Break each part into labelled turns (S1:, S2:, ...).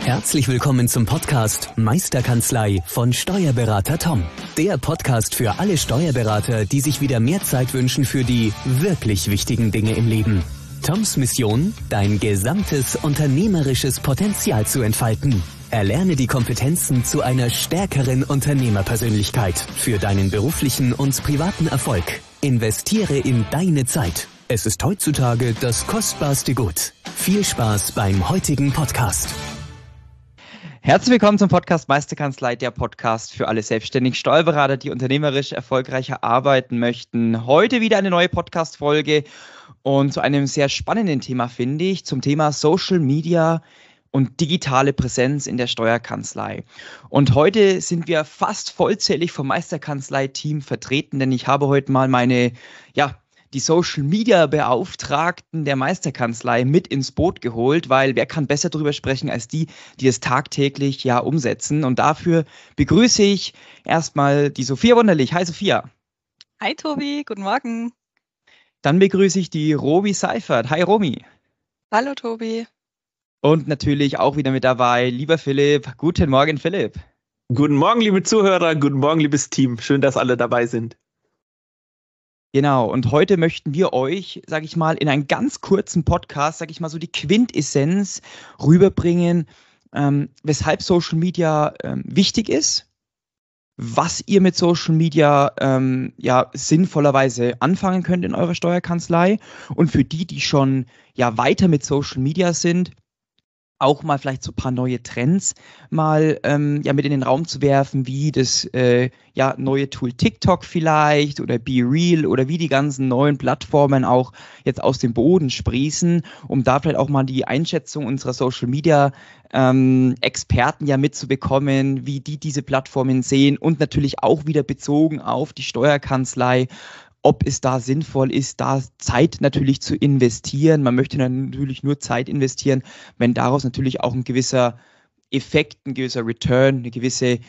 S1: Herzlich willkommen zum Podcast Meisterkanzlei von Steuerberater Tom. Der Podcast für alle Steuerberater, die sich wieder mehr Zeit wünschen für die wirklich wichtigen Dinge im Leben. Toms Mission, dein gesamtes unternehmerisches Potenzial zu entfalten. Erlerne die Kompetenzen zu einer stärkeren Unternehmerpersönlichkeit für deinen beruflichen und privaten Erfolg. Investiere in deine Zeit. Es ist heutzutage das kostbarste Gut. Viel Spaß beim heutigen Podcast.
S2: Herzlich willkommen zum Podcast Meisterkanzlei, der Podcast für alle selbstständigen Steuerberater, die unternehmerisch erfolgreicher arbeiten möchten. Heute wieder eine neue Podcast-Folge und zu einem sehr spannenden Thema, finde ich, zum Thema Social Media und digitale Präsenz in der Steuerkanzlei. Und heute sind wir fast vollzählig vom Meisterkanzlei-Team vertreten, denn ich habe heute mal die Social-Media-Beauftragten der Meisterkanzlei mit ins Boot geholt, weil wer kann besser darüber sprechen als die es tagtäglich umsetzen. Und dafür begrüße ich erstmal die Sophia Wunderlich. Hi Sophia.
S3: Hi Tobi, guten Morgen.
S2: Dann begrüße ich die Romy Seifert. Hi Romy.
S3: Hallo Tobi.
S2: Und natürlich auch wieder mit dabei, lieber Philipp. Guten Morgen Philipp.
S4: Guten Morgen liebe Zuhörer, guten Morgen liebes Team. Schön, dass alle dabei sind.
S2: Genau, und heute möchten wir euch, sage ich mal, in einem ganz kurzen Podcast, sage ich mal, so die Quintessenz rüberbringen, weshalb Social Media wichtig ist, was ihr mit Social Media sinnvollerweise anfangen könnt in eurer Steuerkanzlei und für die schon weiter mit Social Media sind, auch mal vielleicht so ein paar neue Trends mal mit in den Raum zu werfen, wie das neue Tool TikTok vielleicht oder BeReal oder wie die ganzen neuen Plattformen auch jetzt aus dem Boden sprießen, um da vielleicht auch mal die Einschätzung unserer Social Media Experten mitzubekommen, wie die diese Plattformen sehen und natürlich auch wieder bezogen auf die Steuerkanzlei, ob es da sinnvoll ist, da Zeit natürlich zu investieren. Man möchte natürlich nur Zeit investieren, wenn daraus natürlich auch ein gewisser Effekt, ein gewisser Return, ein gewisses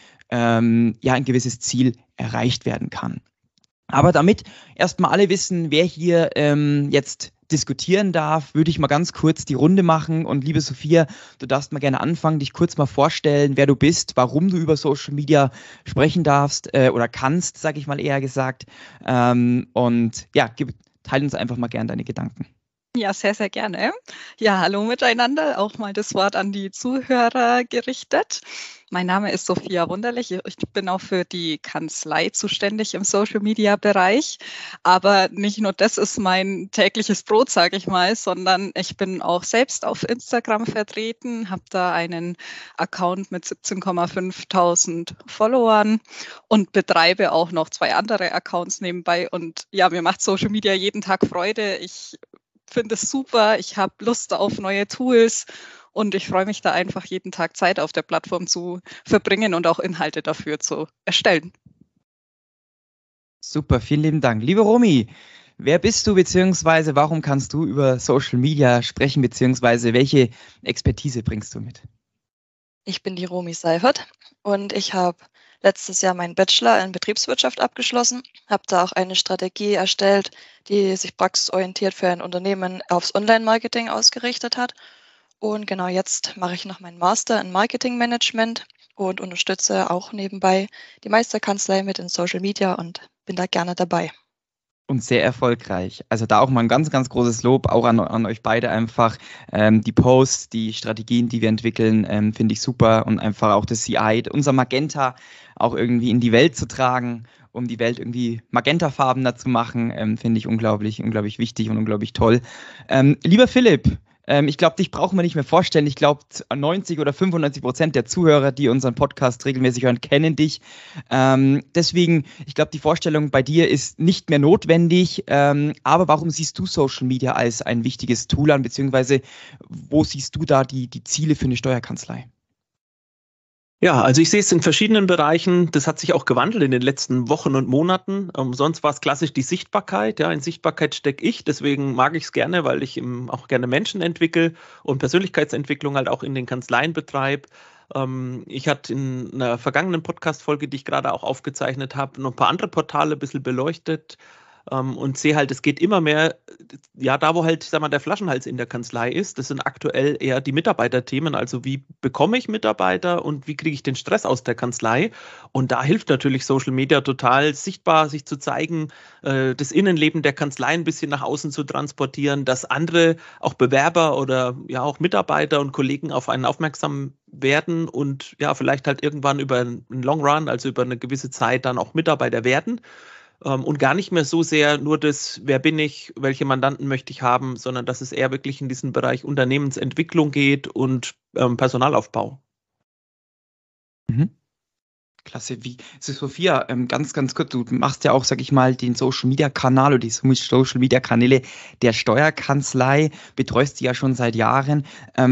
S2: Ziel erreicht werden kann. Aber damit erstmal alle wissen, wer hier jetzt diskutieren darf, würde ich mal ganz kurz die Runde machen. Und liebe Sophia, du darfst mal gerne anfangen, dich kurz mal vorstellen, wer du bist, warum du über Social Media sprechen darfst oder kannst, sage ich mal eher gesagt. Teil uns einfach mal gerne deine Gedanken.
S3: Ja, sehr, sehr gerne. Ja, hallo miteinander. Auch mal das Wort an die Zuhörer gerichtet. Mein Name ist Sophia Wunderlich. Ich bin auch für die Kanzlei zuständig im Social-Media-Bereich. Aber nicht nur das ist mein tägliches Brot, sage ich mal, sondern ich bin auch selbst auf Instagram vertreten, habe da einen Account mit 17.500 Followern und betreibe auch noch 2 andere Accounts nebenbei. Und ja, mir macht Social Media jeden Tag Freude. Ich finde es super, ich habe Lust auf neue Tools und ich freue mich da einfach jeden Tag Zeit auf der Plattform zu verbringen und auch Inhalte dafür zu erstellen.
S2: Super, vielen lieben Dank. Liebe Romy, wer bist du beziehungsweise warum kannst du über Social Media sprechen beziehungsweise welche Expertise bringst du mit?
S5: Ich bin die Romy Seifert und ich habe letztes Jahr meinen Bachelor in Betriebswirtschaft abgeschlossen, habe da auch eine Strategie erstellt, die sich praxisorientiert für ein Unternehmen aufs Online-Marketing ausgerichtet hat. Und genau jetzt mache ich noch meinen Master in Marketingmanagement und unterstütze auch nebenbei die Meisterkanzlei mit in Social Media und bin da gerne dabei.
S2: Und sehr erfolgreich. Also da auch mal ein ganz, ganz großes Lob auch an euch beide einfach. Die Posts, die Strategien, die wir entwickeln, finde ich super und einfach auch das CI, unser Magenta auch irgendwie in die Welt zu tragen, um die Welt irgendwie magentafarbener zu machen, finde ich unglaublich, unglaublich wichtig und unglaublich toll. Lieber Philipp, ich glaube, dich brauchen wir nicht mehr vorstellen. Ich glaube, 90 oder 95% der Zuhörer, die unseren Podcast regelmäßig hören, kennen dich. Deswegen, ich glaube, die Vorstellung bei dir ist nicht mehr notwendig. Aber warum siehst du Social Media als ein wichtiges Tool an, beziehungsweise wo siehst du da die Ziele für eine Steuerkanzlei?
S4: Ja, also ich sehe es in verschiedenen Bereichen. Das hat sich auch gewandelt in den letzten Wochen und Monaten. Sonst war es klassisch die Sichtbarkeit. Ja, in Sichtbarkeit stecke ich. Deswegen mag ich es gerne, weil ich auch gerne Menschen entwickle und Persönlichkeitsentwicklung halt auch in den Kanzleien betreibe. Ich hatte in einer vergangenen Podcast-Folge, die ich gerade auch aufgezeichnet habe, noch ein paar andere Portale ein bisschen beleuchtet. und sehe halt, es geht immer mehr, ja, da wo halt, sag mal, der Flaschenhals in der Kanzlei ist, das sind aktuell eher die Mitarbeiterthemen, also wie bekomme ich Mitarbeiter und wie kriege ich den Stress aus der Kanzlei, und da hilft natürlich Social Media total, sichtbar sich zu zeigen, das Innenleben der Kanzlei ein bisschen nach außen zu transportieren, dass andere, auch Bewerber oder ja auch Mitarbeiter und Kollegen auf einen aufmerksam werden und ja, vielleicht halt irgendwann über einen Long Run, also über eine gewisse Zeit dann auch Mitarbeiter werden. Und gar nicht mehr so sehr nur das, wer bin ich, welche Mandanten möchte ich haben, sondern dass es eher wirklich in diesen Bereich Unternehmensentwicklung geht und Personalaufbau.
S2: Mhm. Klasse. Wie, Sophia, ganz, ganz kurz, du machst ja auch, sag ich mal, den Social-Media-Kanal oder die Social-Media-Kanäle der Steuerkanzlei, betreust die ja schon seit Jahren.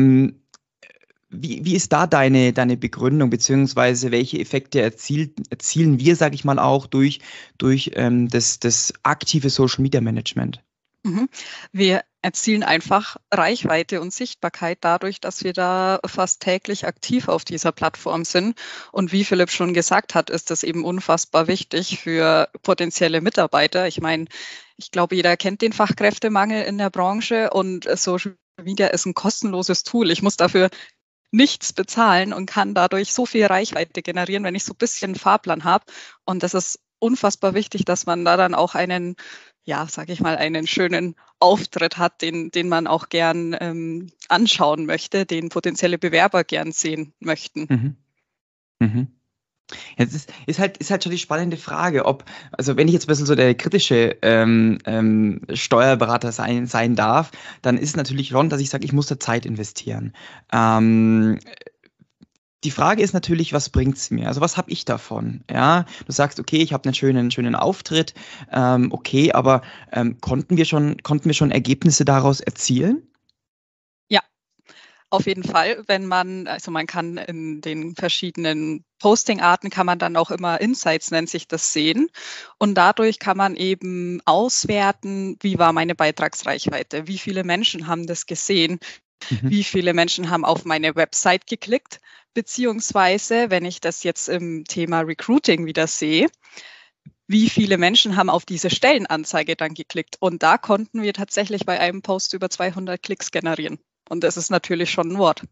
S2: Wie ist da deine Begründung, beziehungsweise welche Effekte erzielen wir, sage ich mal, auch durch das aktive Social Media Management?
S3: Wir erzielen einfach Reichweite und Sichtbarkeit dadurch, dass wir da fast täglich aktiv auf dieser Plattform sind. Und wie Philipp schon gesagt hat, ist das eben unfassbar wichtig für potenzielle Mitarbeiter. Ich meine, ich glaube, jeder kennt den Fachkräftemangel in der Branche und Social Media ist ein kostenloses Tool. Ich muss dafür nichts bezahlen und kann dadurch so viel Reichweite generieren, wenn ich so ein bisschen Fahrplan habe. Und das ist unfassbar wichtig, dass man da dann auch einen, ja, sage ich mal, einen schönen Auftritt hat, den man auch gern anschauen möchte, den potenzielle Bewerber gern sehen möchten.
S2: Jetzt ist halt schon die spannende Frage, also wenn ich jetzt ein bisschen so der kritische Steuerberater sein darf, dann ist es natürlich schon, dass ich sage, ich muss da Zeit investieren. Die Frage ist natürlich, was bringt es mir? Also was habe ich davon? Ja, du sagst, okay, ich habe einen schönen Auftritt, okay, aber konnten wir schon Ergebnisse daraus erzielen?
S3: Auf jeden Fall, man kann in den verschiedenen Posting-Arten kann man dann auch immer Insights, nennt sich das, sehen. Und dadurch kann man eben auswerten, wie war meine Beitragsreichweite, wie viele Menschen haben das gesehen, wie viele Menschen haben auf meine Website geklickt, beziehungsweise, wenn ich das jetzt im Thema Recruiting wieder sehe, wie viele Menschen haben auf diese Stellenanzeige dann geklickt. Und da konnten wir tatsächlich bei einem Post über 200 Klicks generieren. Und das ist natürlich schon ein Wort.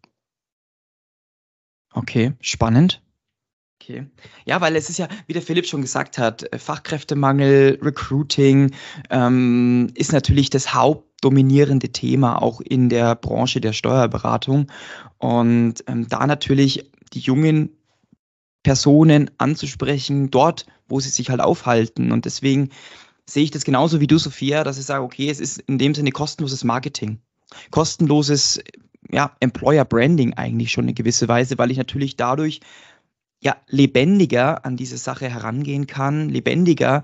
S2: Okay, spannend. Okay. Ja, weil es ist ja, wie der Philipp schon gesagt hat, Fachkräftemangel, Recruiting ist natürlich das hauptdominierende Thema auch in der Branche der Steuerberatung. Und da natürlich die jungen Personen anzusprechen, dort, wo sie sich halt aufhalten. Und deswegen sehe ich das genauso wie du, Sophia, dass ich sage, okay, es ist in dem Sinne kostenloses Marketing. Kostenloses Employer Branding eigentlich schon in gewisser Weise, weil ich natürlich dadurch lebendiger an diese Sache herangehen kann, lebendiger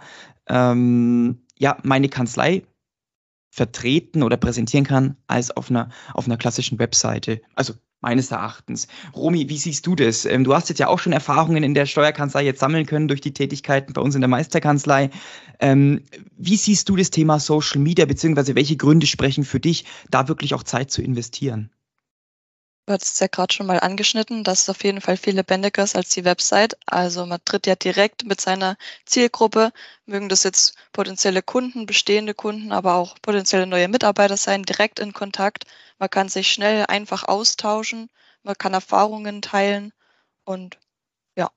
S2: meine Kanzlei vertreten oder präsentieren kann als auf einer klassischen Webseite. Also meines Erachtens. Romy, wie siehst du das? Du hast jetzt ja auch schon Erfahrungen in der Steuerkanzlei jetzt sammeln können durch die Tätigkeiten bei uns in der Meisterkanzlei. Wie siehst du das Thema Social Media, beziehungsweise welche Gründe sprechen für dich, da wirklich auch Zeit zu investieren?
S5: Du hattest es ja gerade schon mal angeschnitten, dass es auf jeden Fall viel lebendiger ist als die Website. Also man tritt ja direkt mit seiner Zielgruppe, mögen das jetzt potenzielle Kunden, bestehende Kunden, aber auch potenzielle neue Mitarbeiter sein, direkt in Kontakt. Man kann sich schnell einfach austauschen, man kann Erfahrungen teilen und ja.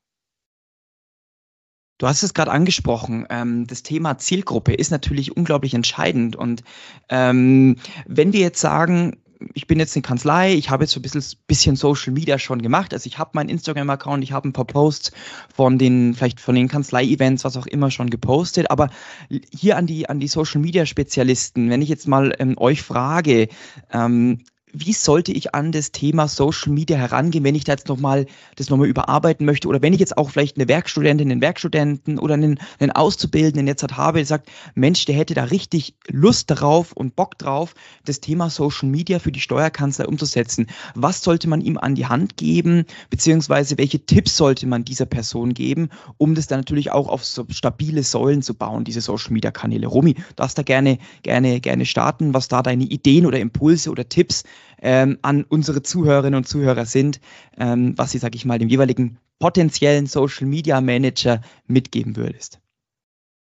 S2: Du hast es gerade angesprochen, das Thema Zielgruppe ist natürlich unglaublich entscheidend. Und wenn wir jetzt sagen, ich bin jetzt eine Kanzlei, ich habe jetzt so ein bisschen Social Media schon gemacht, also ich habe meinen Instagram-Account, ich habe ein paar Posts von den Kanzlei-Events, was auch immer, schon gepostet, aber hier an die Social-Media-Spezialisten, wenn ich jetzt mal euch frage, wie sollte ich an das Thema Social Media herangehen, wenn ich da jetzt das nochmal überarbeiten möchte, oder wenn ich jetzt auch vielleicht eine Werkstudentin, einen Werkstudenten oder einen Auszubildenden jetzt habe, der sagt, Mensch, der hätte da richtig Lust darauf und Bock drauf, das Thema Social Media für die Steuerkanzlei umzusetzen. Was sollte man ihm an die Hand geben, beziehungsweise welche Tipps sollte man dieser Person geben, um das dann natürlich auch auf so stabile Säulen zu bauen, diese Social Media Kanäle? Romy, du darfst da gerne starten, was da deine Ideen oder Impulse oder Tipps an unsere Zuhörerinnen und Zuhörer sind, was sie, sag ich mal, dem jeweiligen potenziellen Social Media Manager mitgeben würdest.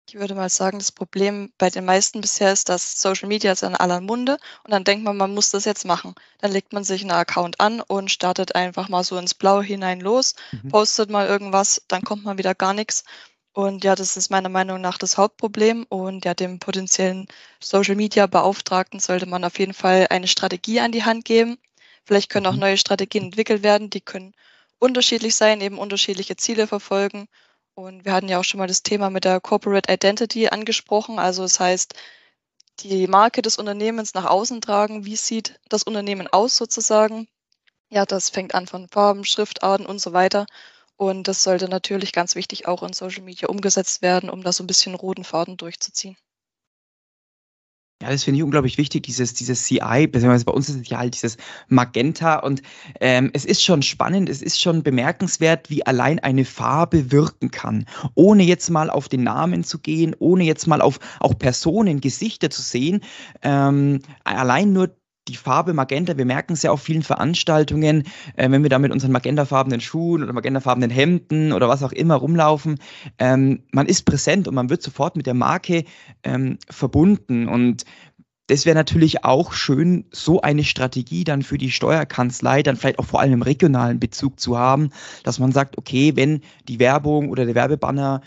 S5: Ich würde mal sagen, das Problem bei den meisten bisher ist, dass Social Media ist in aller Munde und dann denkt man muss das jetzt machen. Dann legt man sich einen Account an und startet einfach mal so ins Blaue hinein los,
S2: Mhm.
S5: postet mal irgendwas, dann kommt mal wieder gar nichts. Und ja, das ist meiner Meinung nach das Hauptproblem. Und ja, dem potenziellen Social Media Beauftragten sollte man auf jeden Fall eine Strategie an die Hand geben. Vielleicht können auch
S2: Mhm.
S5: neue Strategien entwickelt werden, die können unterschiedlich sein, eben unterschiedliche Ziele verfolgen. Und wir hatten ja auch schon mal das Thema mit der Corporate Identity angesprochen. Also das heißt, die Marke des Unternehmens nach außen tragen. Wie sieht das Unternehmen aus sozusagen? Ja, das fängt an von Farben, Schriftarten und so weiter. Und das sollte natürlich ganz wichtig auch in Social Media umgesetzt werden, um da so ein bisschen roten Faden durchzuziehen.
S2: Ja, das finde ich unglaublich wichtig, dieses CI, beziehungsweise bei uns ist es ja halt dieses Magenta und es ist schon spannend, es ist schon bemerkenswert, wie allein eine Farbe wirken kann, ohne jetzt mal auf den Namen zu gehen, ohne jetzt mal auf auch Personen, Gesichter zu sehen. Allein nur die Farbe Magenta, wir merken es ja auf vielen Veranstaltungen, wenn wir da mit unseren magentafarbenen Schuhen oder magentafarbenen Hemden oder was auch immer rumlaufen, man ist präsent und man wird sofort mit der Marke verbunden. Und das wäre natürlich auch schön, so eine Strategie dann für die Steuerkanzlei, dann vielleicht auch vor allem im regionalen Bezug zu haben, dass man sagt, okay, wenn die Werbung oder der Werbebanner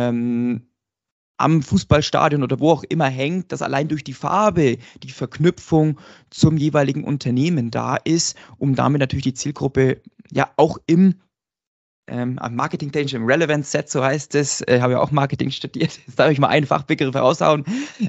S2: am Fußballstadion oder wo auch immer hängt, dass allein durch die Farbe die Verknüpfung zum jeweiligen Unternehmen da ist, um damit natürlich die Zielgruppe ja auch im marketingtechnisch im Relevance Set, so heißt es, habe ja auch Marketing studiert, jetzt darf ich mal einen Fachbegriff raushauen,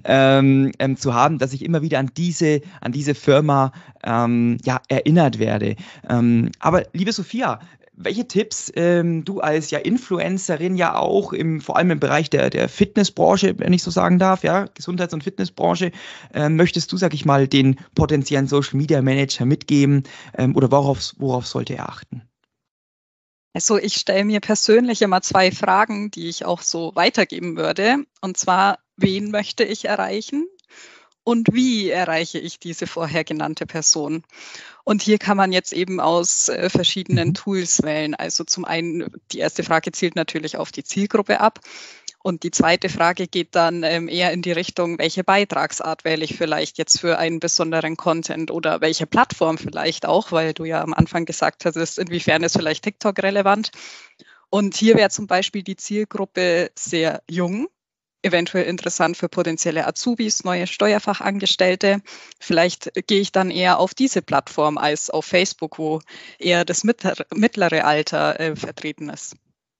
S2: zu haben, dass ich immer wieder an diese Firma ja, erinnert werde. Aber liebe Sophia, welche Tipps du als ja Influencerin ja auch vor allem im Bereich der Fitnessbranche, wenn ich so sagen darf, ja, Gesundheits- und Fitnessbranche, möchtest du, sag ich mal, den potenziellen Social Media Manager mitgeben oder worauf sollte er achten?
S3: Also ich stelle mir persönlich immer 2 Fragen, die ich auch so weitergeben würde. Und zwar, wen möchte ich erreichen und wie erreiche ich diese vorher genannte Person? Und hier kann man jetzt eben aus verschiedenen Tools wählen. Also zum einen, die erste Frage zielt natürlich auf die Zielgruppe ab. Und die zweite Frage geht dann eher in die Richtung, welche Beitragsart wähle ich vielleicht jetzt für einen besonderen Content oder welche Plattform vielleicht auch, weil du ja am Anfang gesagt hattest, inwiefern ist vielleicht TikTok relevant. Und hier wäre zum Beispiel die Zielgruppe sehr jung, eventuell interessant für potenzielle Azubis, neue Steuerfachangestellte. Vielleicht gehe ich dann eher auf diese Plattform als auf Facebook, wo eher das mittlere Alter vertreten ist.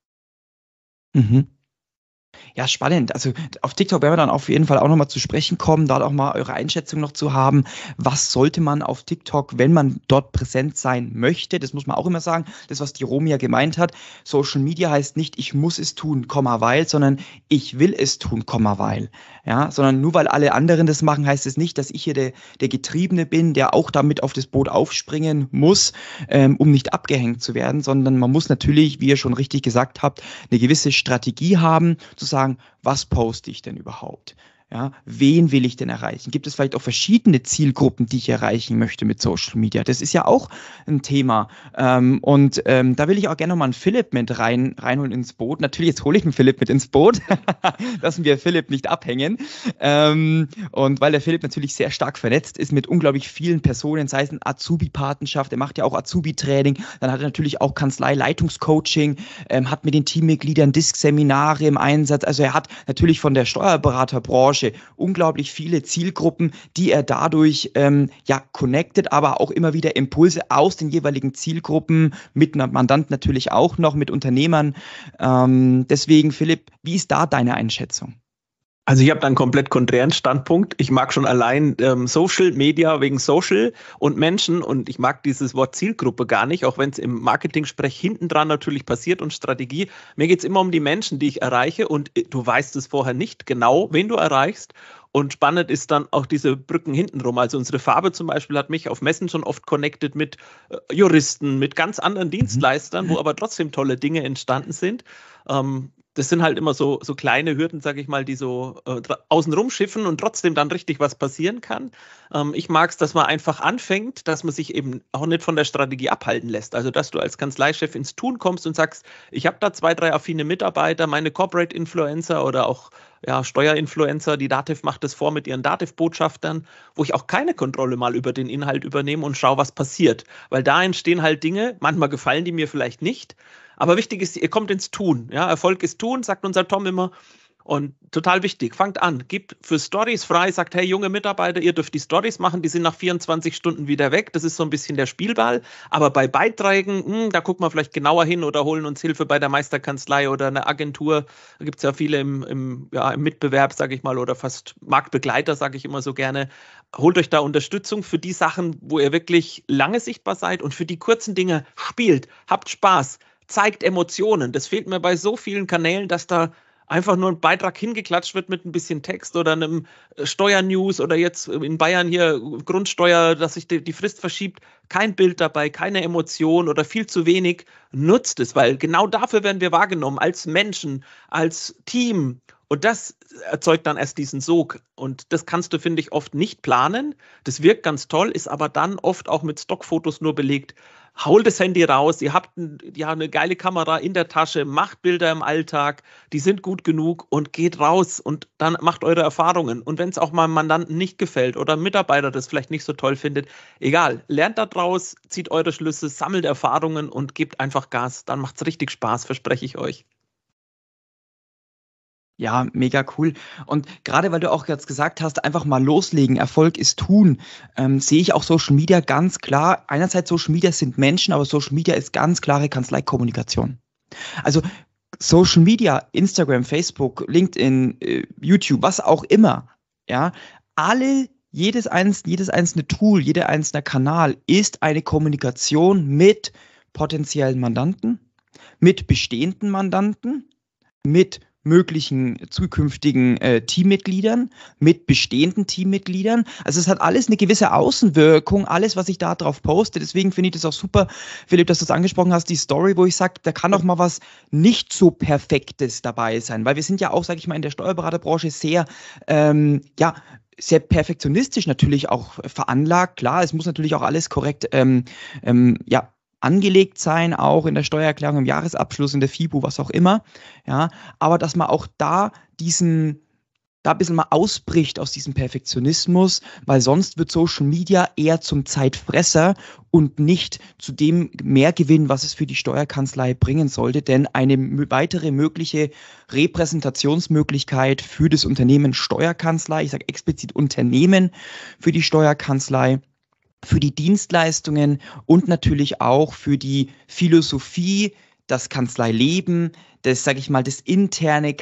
S2: Mhm. Ja, spannend. Also auf TikTok werden wir dann auf jeden Fall auch nochmal zu sprechen kommen, da auch mal eure Einschätzung noch zu haben. Was sollte man auf TikTok, wenn man dort präsent sein möchte? Das muss man auch immer sagen. Das, was die Romi ja gemeint hat. Social Media heißt nicht, ich muss es tun, weil, sondern ich will es tun, weil. Ja, sondern nur weil alle anderen das machen, heißt es nicht, dass ich hier der Getriebene bin, der auch damit auf das Boot aufspringen muss, um nicht abgehängt zu werden, sondern man muss natürlich, wie ihr schon richtig gesagt habt, eine gewisse Strategie haben, zu sagen, was poste ich denn überhaupt? Ja, wen will ich denn erreichen? Gibt es vielleicht auch verschiedene Zielgruppen, die ich erreichen möchte mit Social Media? Das ist ja auch ein Thema. Da will ich auch gerne nochmal einen Philipp mit reinholen ins Boot. Natürlich, jetzt hole ich einen Philipp mit ins Boot. Lassen wir Philipp nicht abhängen. Und weil der Philipp natürlich sehr stark vernetzt ist mit unglaublich vielen Personen, sei es eine Azubi-Patenschaft, er macht ja auch Azubi-Training, dann hat er natürlich auch Kanzlei-Leitungscoaching, hat mit den Teammitgliedern Disk-Seminare im Einsatz. Also er hat natürlich von der Steuerberaterbranche unglaublich viele Zielgruppen, die er dadurch ja connected, aber auch immer wieder Impulse aus den jeweiligen Zielgruppen, mit Mandanten natürlich auch noch, mit Unternehmern. Deswegen, Philipp, wie ist da deine Einschätzung?
S4: Also ich habe da einen komplett konträren Standpunkt. Ich mag schon allein Social Media wegen Social und Menschen und ich mag dieses Wort Zielgruppe gar nicht, auch wenn es im Marketing-Sprech hinten dran natürlich passiert und Strategie. Mir geht es immer um die Menschen, die ich erreiche und du weißt es vorher nicht genau, wen du erreichst. Und spannend ist dann auch diese Brücken hintenrum. Also unsere Farbe zum Beispiel hat mich auf Messen schon oft connected mit Juristen, mit ganz anderen Dienstleistern, wo aber trotzdem tolle Dinge entstanden sind. Das sind halt immer so kleine Hürden, sage ich mal, die so außenrum schiffen und trotzdem dann richtig was passieren kann. Ich mag es, dass man einfach anfängt, dass man sich eben auch nicht von der Strategie abhalten lässt. Also, dass du als Kanzleichef ins Tun kommst und sagst, ich habe da 2, 3 affine Mitarbeiter, meine Corporate Influencer oder auch Steuerinfluencer, die Dativ macht das vor mit ihren Dativ-Botschaftern, wo ich auch keine Kontrolle mal über den Inhalt übernehme und schaue, was passiert. Weil da entstehen halt Dinge, manchmal gefallen die mir vielleicht nicht, aber wichtig ist, ihr kommt ins Tun. Ja? Erfolg ist Tun, sagt unser Tom immer. Und total wichtig, fangt an, gebt für Stories frei, sagt, hey, junge Mitarbeiter, ihr dürft die Stories machen, die sind nach 24 Stunden wieder weg, das ist so ein bisschen der Spielball, aber bei Beiträgen, da gucken wir vielleicht genauer hin oder holen uns Hilfe bei der Meisterkanzlei oder einer Agentur, da gibt es ja viele im Mitbewerb, sage ich mal, oder fast Marktbegleiter, sage ich immer so gerne, holt euch da Unterstützung für die Sachen, wo ihr wirklich lange sichtbar seid und für die kurzen Dinge spielt, habt Spaß, zeigt Emotionen, das fehlt mir bei so vielen Kanälen, dass da einfach nur ein Beitrag hingeklatscht wird mit ein bisschen Text oder einem Steuernews oder jetzt in Bayern hier Grundsteuer, dass sich die Frist verschiebt. Kein Bild dabei, keine Emotion oder viel zu wenig. Nutzt es, weil genau dafür werden wir wahrgenommen, als Menschen, als Team. Und das erzeugt dann erst diesen Sog. Und das kannst du, finde ich, oft nicht planen. Das wirkt ganz toll, ist aber dann oft auch mit Stockfotos nur belegt. Holt das Handy raus, ihr habt eine geile Kamera in der Tasche, macht Bilder im Alltag, die sind gut genug und geht raus und dann macht eure Erfahrungen. Und wenn es auch mal einem Mandanten nicht gefällt oder ein Mitarbeiter das vielleicht nicht so toll findet, egal, lernt da draus, zieht eure Schlüsse, sammelt Erfahrungen und gebt einfach Gas. Dann macht es richtig Spaß, verspreche ich euch.
S2: Ja, mega cool. Und gerade weil du auch jetzt gesagt hast, einfach mal loslegen, Erfolg ist tun, sehe ich auch Social Media ganz klar. Einerseits Social Media sind Menschen, aber Social Media ist ganz klare Kanzleikommunikation. Also Social Media, Instagram, Facebook, LinkedIn, YouTube, was auch immer, ja, jedes einzelne Tool, jeder einzelne Kanal ist eine Kommunikation mit potenziellen Mandanten, mit bestehenden Mandanten, mit möglichen zukünftigen Teammitgliedern, mit bestehenden Teammitgliedern. Also es hat alles eine gewisse Außenwirkung, alles, was ich da drauf poste. Deswegen finde ich das auch super, Philipp, dass du es angesprochen hast, die Story, wo ich sage, da kann auch mal was nicht so Perfektes dabei sein. Weil wir sind ja auch, sage ich mal, in der Steuerberaterbranche sehr, sehr perfektionistisch natürlich auch veranlagt. Klar, es muss natürlich auch alles korrekt angelegt sein, auch in der Steuererklärung, im Jahresabschluss, in der FIBO, was auch immer. Ja, aber dass man auch da ein bisschen mal ausbricht aus diesem Perfektionismus, weil sonst wird Social Media eher zum Zeitfresser und nicht zu dem Mehrgewinn, was es für die Steuerkanzlei bringen sollte. Denn eine weitere mögliche Repräsentationsmöglichkeit für das Unternehmen Steuerkanzlei, ich sage explizit Unternehmen für die Steuerkanzlei, für die Dienstleistungen und natürlich auch für die Philosophie, das Kanzleileben, das, sage ich mal, die interne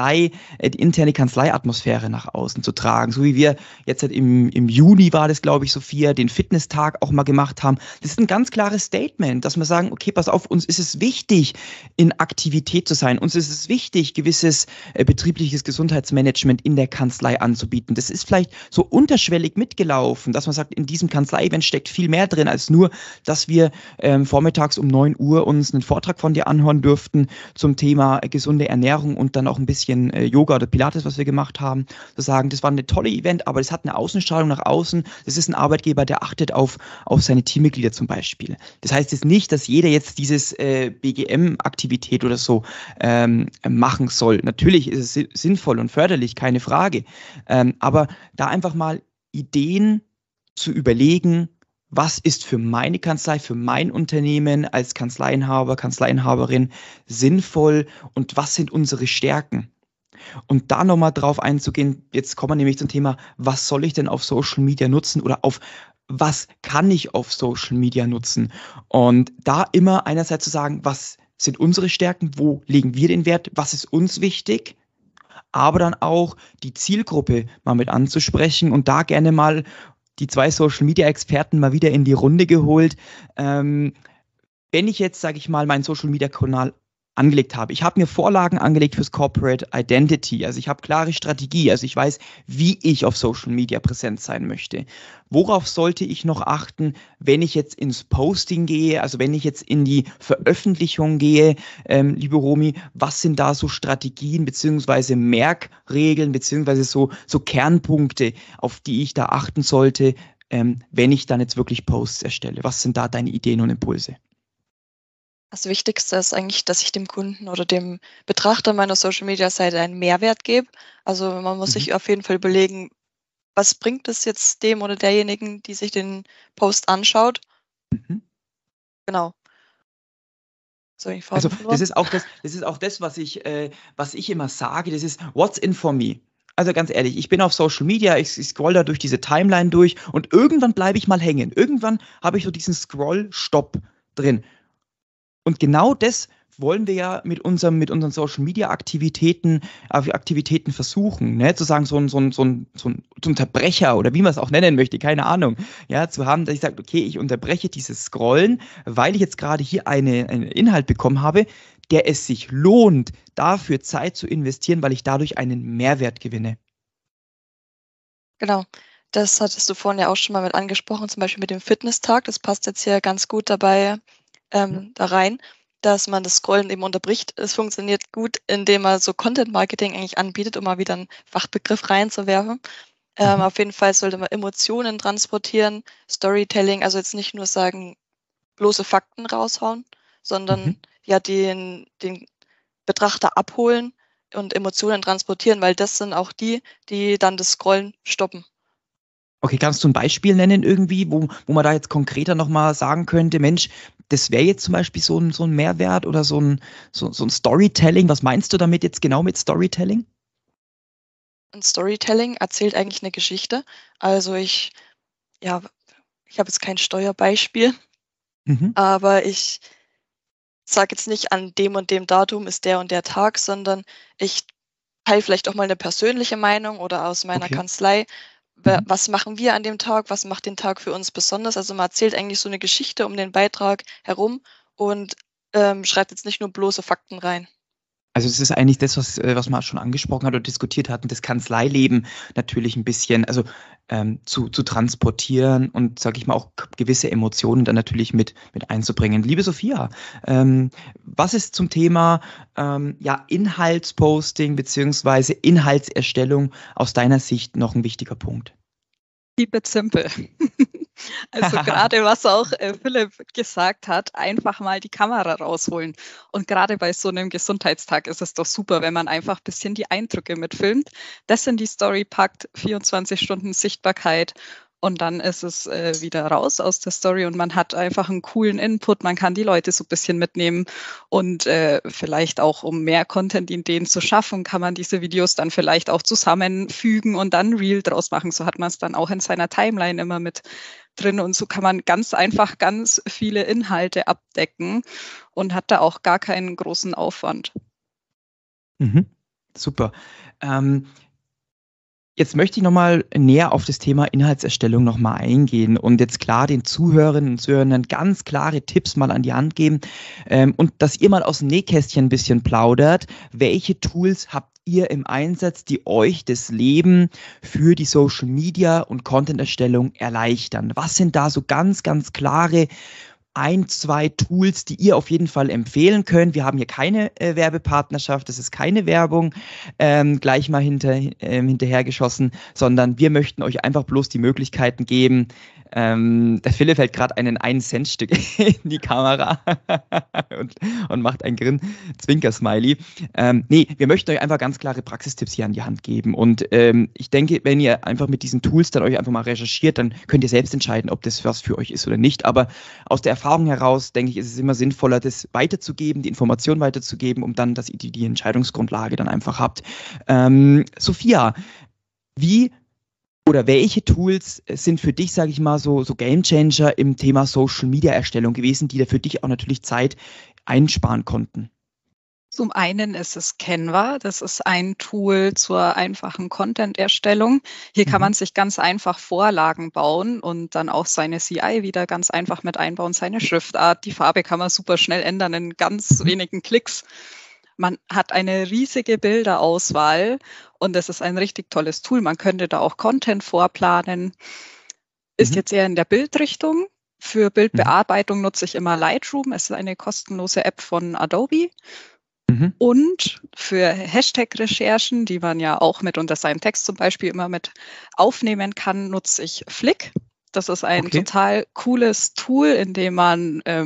S2: Kanzleiatmosphäre nach außen zu tragen. So wie wir jetzt halt im Juni war das, glaube ich, Sophia, den Fitnesstag auch mal gemacht haben. Das ist ein ganz klares Statement, dass wir sagen, okay, pass auf, uns ist es wichtig, in Aktivität zu sein. Uns ist es wichtig, gewisses betriebliches Gesundheitsmanagement in der Kanzlei anzubieten. Das ist vielleicht so unterschwellig mitgelaufen, dass man sagt, in diesem Kanzlei-Event steckt viel mehr drin, als nur, dass wir vormittags um 9 Uhr uns einen Vortrag von dir anhören durften zum Thema gesunde Ernährung und dann auch ein bisschen Yoga oder Pilates, was wir gemacht haben, zu sagen, das war eine tolle Event, aber das hat eine Außenstrahlung nach außen. Das ist ein Arbeitgeber, der achtet auf seine Teammitglieder zum Beispiel. Das heißt jetzt nicht, dass jeder jetzt dieses BGM-Aktivität oder so machen soll. Natürlich ist es sinnvoll und förderlich, keine Frage. Aber da einfach mal Ideen zu überlegen, was ist für meine Kanzlei, für mein Unternehmen als Kanzleiinhaber, Kanzleiinhaberin sinnvoll und was sind unsere Stärken? Und da nochmal drauf einzugehen, jetzt kommen wir nämlich zum Thema, was soll ich denn auf Social Media nutzen oder auf was kann ich auf Social Media nutzen? Und da immer einerseits zu sagen, was sind unsere Stärken, wo legen wir den Wert, was ist uns wichtig? Aber dann auch die Zielgruppe mal mit anzusprechen und da gerne mal die 2 Social-Media-Experten mal wieder in die Runde geholt. Wenn ich jetzt, sage ich mal, meinen Social-Media-Kanal angelegt habe, ich habe mir Vorlagen angelegt fürs Corporate Identity, also ich habe klare Strategie, also ich weiß, wie ich auf Social-Media präsent sein möchte. Worauf sollte ich noch achten, wenn ich jetzt ins Posting gehe, also wenn ich jetzt in die Veröffentlichung gehe, liebe Romy, was sind da so Strategien beziehungsweise Merkregeln beziehungsweise so Kernpunkte, auf die ich da achten sollte, wenn ich dann jetzt wirklich Posts erstelle? Was sind da deine Ideen und Impulse?
S5: Das Wichtigste ist eigentlich, dass ich dem Kunden oder dem Betrachter meiner Social-Media-Seite einen Mehrwert gebe. Also man muss
S2: Mhm.
S5: sich auf jeden Fall überlegen, was bringt es jetzt dem oder derjenigen, die sich den Post anschaut.
S2: Mhm.
S5: Genau. So, ich
S2: Also
S5: Faden
S2: das
S5: verloren.
S2: ist auch das, was ich immer sage, das ist What's in for me. Also ganz ehrlich, ich bin auf Social Media, ich scroll da durch diese Timeline durch und irgendwann bleibe ich mal hängen. Irgendwann habe ich so diesen Scroll-Stopp drin. Und genau das wollen wir ja mit unseren Social Media Aktivitäten versuchen, ne? Zu sagen, so ein Unterbrecher oder wie man es auch nennen möchte, keine Ahnung, ja, zu haben, dass ich sage, okay, ich unterbreche dieses Scrollen, weil ich jetzt gerade hier einen Inhalt bekommen habe, der es sich lohnt, dafür Zeit zu investieren, weil ich dadurch einen Mehrwert gewinne.
S5: Genau. Das hattest du vorhin ja auch schon mal mit angesprochen, zum Beispiel mit dem Fitnesstag. Das passt jetzt hier ganz gut dabei da rein, dass man das Scrollen eben unterbricht. Es funktioniert gut, indem man so Content Marketing eigentlich anbietet, um mal wieder einen Fachbegriff reinzuwerfen.
S2: Mhm.
S5: Auf jeden Fall sollte man Emotionen transportieren, Storytelling, also jetzt nicht nur sagen, bloße Fakten raushauen, sondern
S2: Mhm.
S5: ja den Betrachter abholen und Emotionen transportieren, weil das sind auch die dann das Scrollen stoppen.
S2: Okay, kannst du ein Beispiel nennen irgendwie, wo man da jetzt konkreter nochmal sagen könnte, Mensch, das wäre jetzt zum Beispiel so ein Mehrwert oder so ein Storytelling. Was meinst du damit jetzt genau mit Storytelling?
S5: Ein Storytelling erzählt eigentlich eine Geschichte. Also ja, ich habe jetzt kein Steuerbeispiel,
S2: Mhm.
S5: aber ich sage jetzt nicht, an dem und dem Datum ist der und der Tag, sondern ich teile vielleicht auch mal eine persönliche Meinung oder aus meiner
S2: Okay.
S5: Kanzlei.
S2: Mhm.
S5: Was machen wir an dem Tag? Was macht den Tag für uns besonders? Also man erzählt eigentlich so eine Geschichte um den Beitrag herum und schreibt jetzt nicht nur bloße Fakten rein.
S2: Also es ist eigentlich das, was man schon angesprochen hat oder diskutiert hatten, das Kanzleileben natürlich ein bisschen, also zu transportieren und, sage ich mal, auch gewisse Emotionen dann natürlich mit einzubringen. Liebe Sophia, was ist zum Thema ja, Inhaltsposting beziehungsweise Inhaltserstellung aus deiner Sicht noch ein wichtiger Punkt?
S3: Keep it simple. Also gerade was auch Philipp gesagt hat, einfach mal die Kamera rausholen. Und gerade bei so einem Gesundheitstag ist es doch super, wenn man einfach ein bisschen die Eindrücke mitfilmt, das in die Story packt, 24 Stunden Sichtbarkeit und dann ist es wieder raus aus der Story und man hat einfach einen coolen Input, man kann die Leute so ein bisschen mitnehmen und vielleicht auch, um mehr Content-Ideen zu schaffen, kann man diese Videos dann vielleicht auch zusammenfügen und dann Reel draus machen. So hat man es dann auch in seiner Timeline immer mit drin und so kann man ganz einfach ganz viele Inhalte abdecken und hat da auch gar keinen großen Aufwand.
S2: Mhm. Super. Jetzt möchte ich nochmal näher auf das Thema Inhaltserstellung nochmal eingehen und jetzt klar den Zuhörerinnen und Zuhörern ganz klare Tipps mal an die Hand geben und dass ihr mal aus dem Nähkästchen ein bisschen plaudert. Welche Tools habt ihr im Einsatz, die euch das Leben für die Social Media und Content-Erstellung erleichtern? Was sind da so ganz, ganz klare 1, 2 Tools, die ihr auf jeden Fall empfehlen könnt? Wir haben hier keine Werbepartnerschaft, das ist keine Werbung gleich mal hinterhergeschossen, sondern wir möchten euch einfach bloß die Möglichkeiten geben. Der Philipp hält gerade einen 1-Cent-Stück in die Kamera und macht ein Zwinker-Smiley. Nee, wir möchten euch einfach ganz klare Praxistipps hier an die Hand geben. Und ich denke, wenn ihr einfach mit diesen Tools dann euch einfach mal recherchiert, dann könnt ihr selbst entscheiden, ob das was für euch ist oder nicht. Aber aus der Erfahrung heraus, denke ich, ist es immer sinnvoller, das weiterzugeben, die Information weiterzugeben, um dann, dass ihr die Entscheidungsgrundlage dann einfach habt. Sophia, wie oder welche Tools sind für dich, sage ich mal, so Gamechanger im Thema Social Media Erstellung gewesen, die da für dich auch natürlich Zeit einsparen konnten?
S3: Zum einen ist es Canva, das ist ein Tool zur einfachen Content-Erstellung. Hier kann man sich ganz einfach Vorlagen bauen und dann auch seine CI wieder ganz einfach mit einbauen, seine Schriftart, die Farbe kann man super schnell ändern in ganz wenigen Klicks. Man hat eine riesige Bilderauswahl und das ist ein richtig tolles Tool. Man könnte da auch Content vorplanen. Ist jetzt eher in der Bildrichtung. Für Bildbearbeitung nutze ich immer Lightroom. Es ist eine kostenlose App von Adobe. Und für Hashtag-Recherchen, die man ja auch mit unter seinem Text zum Beispiel immer mit aufnehmen kann, nutze ich Flick. Das ist ein total cooles Tool, in dem man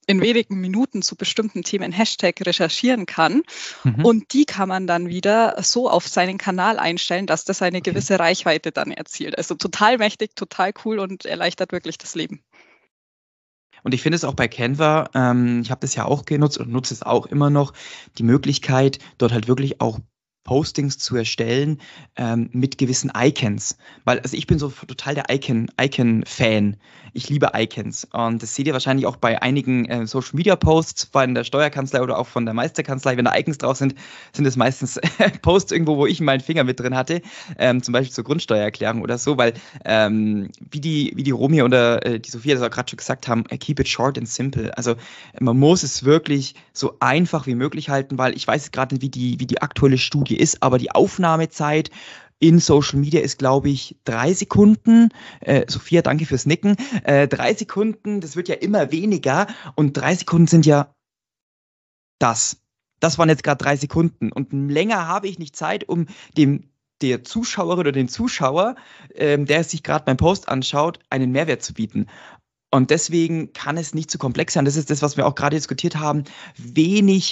S3: in wenigen Minuten zu bestimmten Themen Hashtag recherchieren kann. Und die kann man dann wieder so auf seinen Kanal einstellen, dass das eine gewisse Reichweite dann erzielt. Also total mächtig, total cool und erleichtert wirklich das Leben.
S2: Und ich finde es auch bei Canva, ich habe das ja auch genutzt und nutze es auch immer noch, die Möglichkeit, dort halt wirklich auch Postings zu erstellen mit gewissen Icons. Weil, also ich bin so total der Icon-Fan. Ich liebe Icons. Und das seht ihr wahrscheinlich auch bei einigen Social-Media-Posts von der Steuerkanzlei oder auch von der Meisterkanzlei. Wenn da Icons drauf sind, sind es meistens Posts irgendwo, wo ich meinen Finger mit drin hatte. Zum Beispiel zur Grundsteuererklärung oder so. Weil, wie die Romy oder die Sophia das auch gerade schon gesagt haben, keep it short and simple. Also man muss es wirklich so einfach wie möglich halten, weil ich weiß gerade nicht, wie die aktuelle Studie ist, aber die Aufnahmezeit in Social Media ist, glaube ich, 3 Sekunden. Sophia, danke fürs Nicken. 3 Sekunden, das wird ja immer weniger und 3 Sekunden sind ja das. Das waren jetzt gerade 3 Sekunden und länger habe ich nicht Zeit, um der Zuschauerin oder dem Zuschauer, der sich gerade meinen Post anschaut, einen Mehrwert zu bieten. Und deswegen kann es nicht zu komplex sein. Das ist das, was wir auch gerade diskutiert haben. Wenig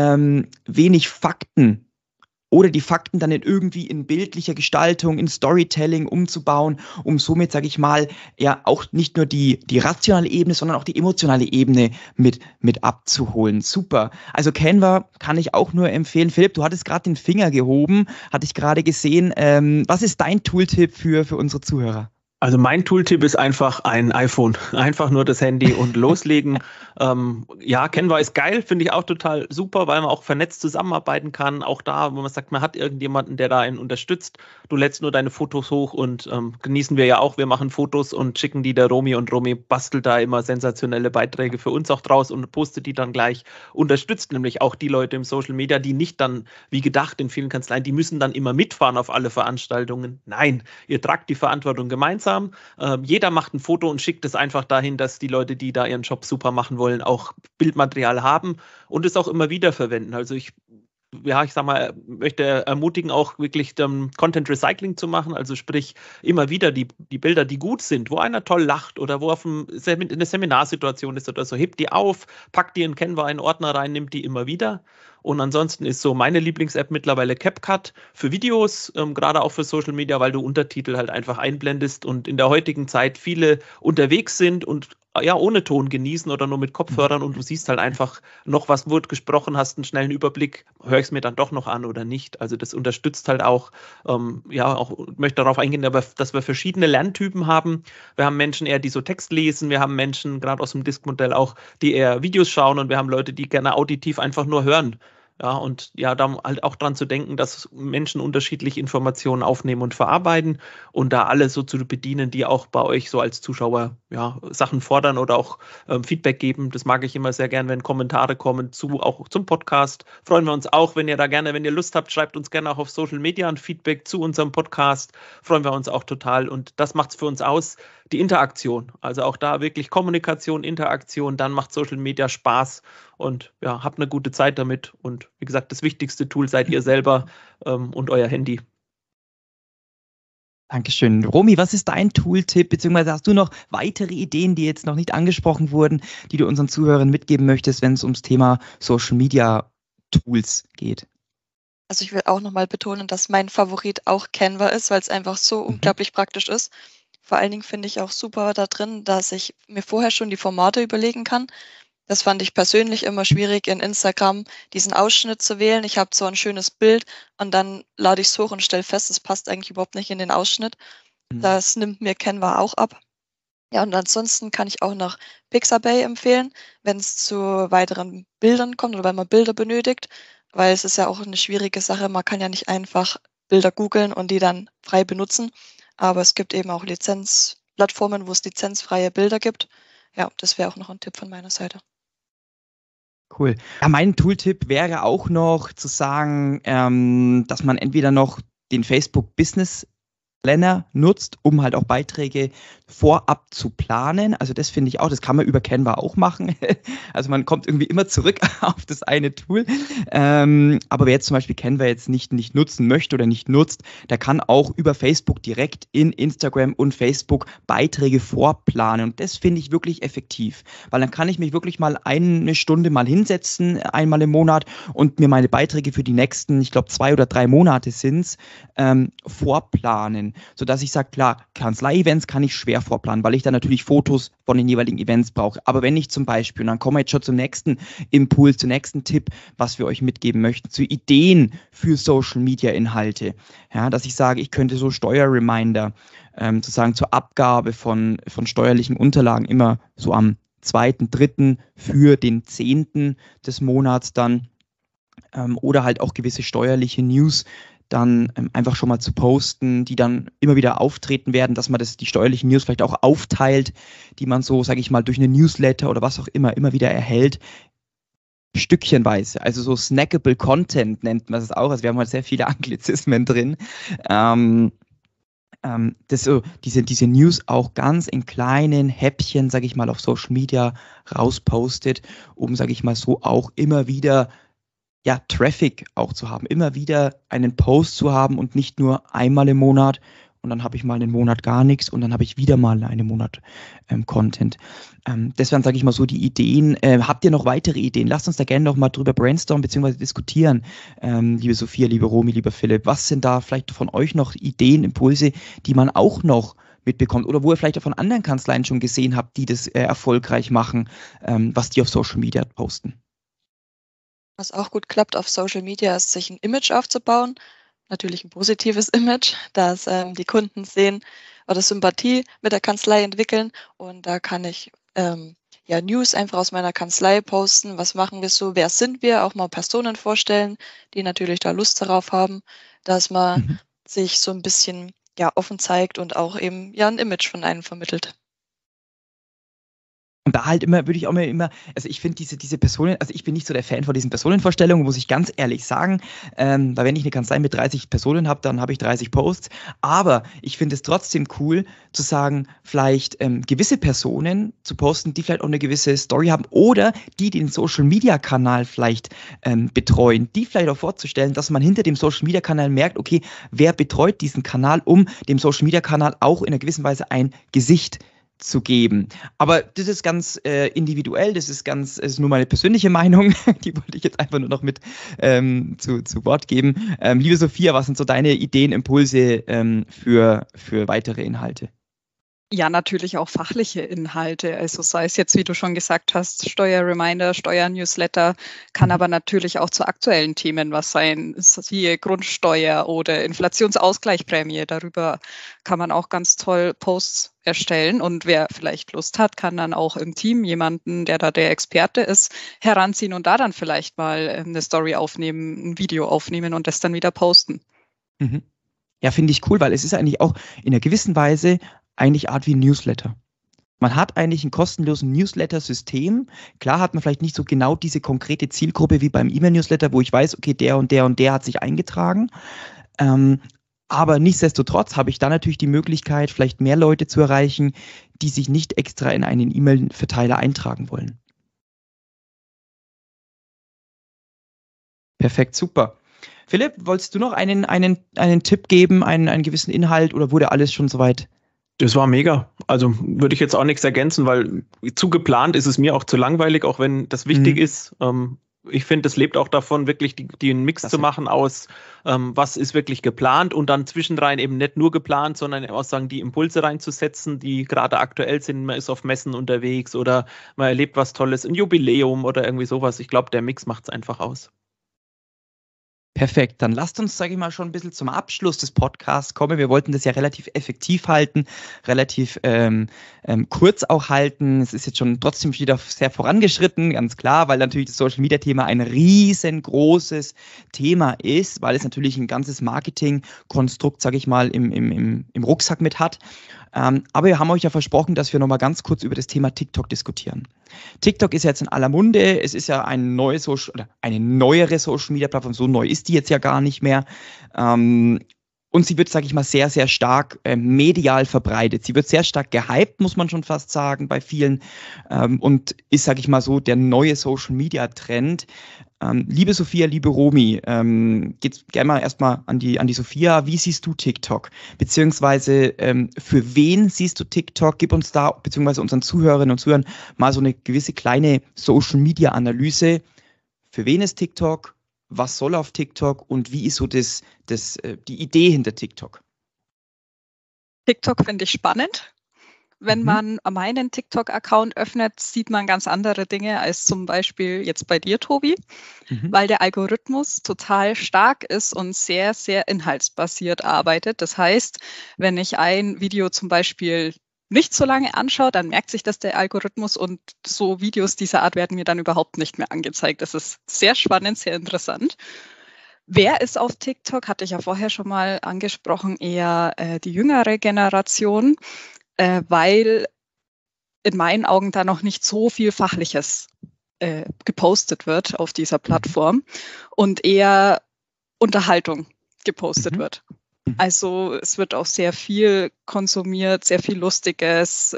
S2: Fakten oder die Fakten dann irgendwie in bildlicher Gestaltung, in Storytelling umzubauen, um somit, sage ich mal, ja auch nicht nur die rationale Ebene, sondern auch die emotionale Ebene mit abzuholen. Super. Also Canva kann ich auch nur empfehlen. Philipp, du hattest gerade den Finger gehoben, hatte ich gerade gesehen. Was ist dein Tooltip für unsere Zuhörer?
S4: Also mein Tooltip ist einfach ein iPhone. Einfach nur das Handy und loslegen. Ja, Canva ist geil, finde ich auch total super, weil man auch vernetzt zusammenarbeiten kann. Auch da, wo man sagt, man hat irgendjemanden, der da einen unterstützt. Du lädst nur deine Fotos hoch und genießen wir ja auch. Wir machen Fotos und schicken die der Romy und Romy bastelt da immer sensationelle Beiträge für uns auch draus und postet die dann gleich. Unterstützt nämlich auch die Leute im Social Media, die nicht dann, wie gedacht in vielen Kanzleien, die müssen dann immer mitfahren auf alle Veranstaltungen. Nein, ihr tragt die Verantwortung gemeinsam. Jeder macht ein Foto und schickt es einfach dahin, dass die Leute, die da ihren Job super machen wollen, auch Bildmaterial haben und es auch immer wieder verwenden. Also ich sag mal, möchte ermutigen, auch wirklich Content Recycling zu machen, also sprich immer wieder die Bilder, die gut sind, wo einer toll lacht oder wo eine Seminarsituation ist oder so, hebt die auf, packt die in Canva einen Ordner rein, nimmt die immer wieder. Und ansonsten ist so meine Lieblings-App mittlerweile CapCut für Videos, gerade auch für Social Media, weil du Untertitel halt einfach einblendest und in der heutigen Zeit viele unterwegs sind und ja ohne Ton genießen oder nur mit Kopfhörern und du siehst halt einfach noch, was wurde gesprochen, hast einen schnellen Überblick, höre ich es mir dann doch noch an oder nicht. Also das unterstützt halt auch, auch möchte darauf eingehen, dass wir verschiedene Lerntypen haben. Wir haben Menschen eher, die so Text lesen, wir haben Menschen, gerade aus dem Disk-Modell auch, die eher Videos schauen und wir haben Leute, die gerne auditiv einfach nur hören. Ja, und ja, da halt auch dran zu denken, dass Menschen unterschiedlich Informationen aufnehmen und verarbeiten und da alle so zu bedienen, die auch bei euch so als Zuschauer Sachen fordern oder auch Feedback geben. Das mag ich immer sehr gern, wenn Kommentare kommen auch zum Podcast. Freuen wir uns auch, wenn ihr Lust habt, schreibt uns gerne auch auf Social Media ein Feedback zu unserem Podcast. Freuen wir uns auch total und das macht es für uns aus, die Interaktion. Also auch da wirklich Kommunikation, Interaktion, dann macht Social Media Spaß und ja, habt eine gute Zeit damit. Und wie gesagt, das wichtigste Tool seid ihr selber und euer Handy.
S2: Dankeschön. Romy, was ist dein Tooltip, beziehungsweise hast du noch weitere Ideen, die jetzt noch nicht angesprochen wurden, die du unseren Zuhörern mitgeben möchtest, wenn es ums Thema Social Media Tools geht?
S5: Also ich will auch nochmal betonen, dass mein Favorit auch Canva ist, weil es einfach so unglaublich praktisch ist. Vor allen Dingen finde ich auch super da drin, dass ich mir vorher schon die Formate überlegen kann. Das fand ich persönlich immer schwierig, in Instagram diesen Ausschnitt zu wählen. Ich habe so ein schönes Bild und dann lade ich es hoch und stelle fest, es passt eigentlich überhaupt nicht in den Ausschnitt. Das nimmt mir Canva auch ab. Ja, und ansonsten kann ich auch noch Pixabay empfehlen, wenn es zu weiteren Bildern kommt oder wenn man Bilder benötigt, weil es ist ja auch eine schwierige Sache. Man kann ja nicht einfach Bilder googeln und die dann frei benutzen. Aber es gibt eben auch Lizenzplattformen, wo es lizenzfreie Bilder gibt. Ja, das wäre auch noch ein Tipp von meiner Seite.
S2: Cool. Ja, mein Tooltip wäre auch noch zu sagen, dass man entweder noch den Facebook Business Planner nutzt, um halt auch Beiträge vorab zu planen. Also das finde ich auch, das kann man über Canva auch machen. Also man kommt irgendwie immer zurück auf das eine Tool. Aber wer jetzt zum Beispiel Canva jetzt nicht nutzen möchte oder nicht nutzt, der kann auch über Facebook direkt in Instagram und Facebook Beiträge vorplanen. Und das finde ich wirklich effektiv, weil dann kann ich mich wirklich mal eine Stunde mal hinsetzen, einmal im Monat und mir meine Beiträge für die nächsten, ich glaube 2 oder 3 Monate sind es, vorplanen. Sodass ich sage, klar, Kanzlei-Events kann ich schwer vorplanen, weil ich dann natürlich Fotos von den jeweiligen Events brauche. Aber wenn ich zum Beispiel, und dann kommen wir jetzt schon zum nächsten Impuls, zum nächsten Tipp, was wir euch mitgeben möchten, zu Ideen für Social-Media-Inhalte. Ja, dass ich sage, ich könnte so Steuerreminder sozusagen zur Abgabe von steuerlichen Unterlagen immer so am 2., 3. für den 10. des Monats dann oder halt auch gewisse steuerliche News dann einfach schon mal zu posten, die dann immer wieder auftreten werden, dass man die steuerlichen News vielleicht auch aufteilt, die man so, sage ich mal, durch eine Newsletter oder was auch immer wieder erhält, stückchenweise. Also so snackable Content nennt man es auch. Also wir haben halt sehr viele Anglizismen drin. Diese News auch ganz in kleinen Häppchen, sage ich mal, auf Social Media rauspostet, um, sage ich mal, so auch immer wieder Traffic auch zu haben, immer wieder einen Post zu haben und nicht nur einmal im Monat und dann habe ich mal einen Monat gar nichts und dann habe ich wieder mal einen Monat Content. Das wären, sage ich mal, so die Ideen. Habt ihr noch weitere Ideen? Lasst uns da gerne noch mal drüber brainstormen bzw. diskutieren, liebe Sophia, liebe Romy, lieber Philipp. Was sind da vielleicht von euch noch Ideen, Impulse, die man auch noch mitbekommt oder wo ihr vielleicht auch von anderen Kanzleien schon gesehen habt, die das erfolgreich machen, was die auf Social Media posten?
S5: Was auch gut klappt auf Social Media, ist, sich ein Image aufzubauen. Natürlich ein positives Image, dass die Kunden sehen oder Sympathie mit der Kanzlei entwickeln. Und da kann ich News einfach aus meiner Kanzlei posten. Was machen wir so? Wer sind wir? Auch mal Personen vorstellen, die natürlich da Lust darauf haben, dass man sich so ein bisschen offen zeigt und auch eben ein Image von einem vermittelt.
S2: Und da halt immer, würde ich auch immer, also ich finde diese Personen, also ich bin nicht so der Fan von diesen Personenvorstellungen, muss ich ganz ehrlich sagen. Weil wenn ich eine Kanzlei mit 30 Personen habe, dann habe ich 30 Posts. Aber ich finde es trotzdem cool zu sagen, vielleicht gewisse Personen zu posten, die vielleicht auch eine gewisse Story haben oder die den Social-Media-Kanal vielleicht betreuen. Die vielleicht auch vorzustellen, dass man hinter dem Social-Media-Kanal merkt, okay, wer betreut diesen Kanal, um dem Social-Media-Kanal auch in einer gewissen Weise ein Gesicht zu geben. Aber das ist ganz individuell, das ist nur meine persönliche Meinung, die wollte ich jetzt einfach nur noch mit zu Wort geben. Liebe Sophia, was sind so deine Ideen, Impulse für weitere Inhalte?
S3: Ja, natürlich auch fachliche Inhalte. Also sei es jetzt, wie du schon gesagt hast, Steuerreminder, Steuernewsletter, kann aber natürlich auch zu aktuellen Themen was sein, siehe Grundsteuer oder Inflationsausgleichsprämie. Darüber kann man auch ganz toll Posts erstellen. Und wer vielleicht Lust hat, kann dann auch im Team jemanden, der da der Experte ist, heranziehen und da dann vielleicht mal eine Story aufnehmen, ein Video aufnehmen und das dann wieder posten.
S2: Mhm. Ja, finde ich cool, weil es ist eigentlich auch in einer gewissen Weise eigentlich Art wie ein Newsletter. Man hat eigentlich ein kostenloses Newsletter-System. Klar hat man vielleicht nicht so genau diese konkrete Zielgruppe wie beim E-Mail-Newsletter, wo ich weiß, okay, der und der und der hat sich eingetragen. Aber nichtsdestotrotz habe ich da natürlich die Möglichkeit, vielleicht mehr Leute zu erreichen, die sich nicht extra in einen E-Mail-Verteiler eintragen wollen. Perfekt, super. Philipp, wolltest du noch einen Tipp geben, einen gewissen Inhalt oder wurde alles schon soweit?
S4: Das war mega. Also würde ich jetzt auch nichts ergänzen, weil zu geplant ist es mir auch zu langweilig, auch wenn das wichtig ist. Ich finde, es lebt auch davon, wirklich den Mix zu machen aus, was ist wirklich geplant und dann zwischendrin eben nicht nur geplant, sondern auch sagen, die Impulse reinzusetzen, die gerade aktuell sind. Man ist auf Messen unterwegs oder man erlebt was Tolles, ein Jubiläum oder irgendwie sowas. Ich glaube, der Mix macht es einfach aus.
S2: Perfekt, dann lasst uns, sage ich mal, schon ein bisschen zum Abschluss des Podcasts kommen. Wir wollten das ja relativ effektiv halten, relativ kurz auch halten. Es ist jetzt schon trotzdem wieder sehr vorangeschritten, ganz klar, weil natürlich das Social-Media-Thema ein riesengroßes Thema ist, weil es natürlich ein ganzes Marketing-Konstrukt, sage ich mal, im Rucksack mit hat. Aber wir haben euch ja versprochen, dass wir nochmal ganz kurz über das Thema TikTok diskutieren. TikTok ist ja jetzt in aller Munde. Es ist ja eine neuere Social-Media-Plattform. So neu ist die jetzt ja gar nicht mehr. Und sie wird, sage ich mal, sehr, sehr stark medial verbreitet. Sie wird sehr stark gehypt, muss man schon fast sagen, bei vielen. Und ist, sage ich mal so, der neue Social-Media-Trend. Liebe Sophia, liebe Romy, geht's gerne mal erstmal an die Sophia. Wie siehst du TikTok? Beziehungsweise für wen siehst du TikTok? Gib uns da, beziehungsweise unseren Zuhörerinnen und Zuhörern, mal so eine gewisse kleine Social-Media-Analyse. Für wen ist TikTok? Was soll auf TikTok und wie ist so die Idee hinter TikTok?
S3: TikTok finde ich spannend. Wenn man meinen TikTok-Account öffnet, sieht man ganz andere Dinge als zum Beispiel jetzt bei dir, Tobi, weil der Algorithmus total stark ist und sehr, sehr inhaltsbasiert arbeitet. Das heißt, wenn ich ein Video zum Beispiel nicht so lange anschaue, dann merkt sich das der Algorithmus und so Videos dieser Art werden mir dann überhaupt nicht mehr angezeigt. Das ist sehr spannend, sehr interessant. Wer ist auf TikTok? Hatte ich ja vorher schon mal angesprochen, eher die jüngere Generation, weil in meinen Augen da noch nicht so viel Fachliches gepostet wird auf dieser Plattform und eher Unterhaltung gepostet wird. Also es wird auch sehr viel konsumiert, sehr viel Lustiges,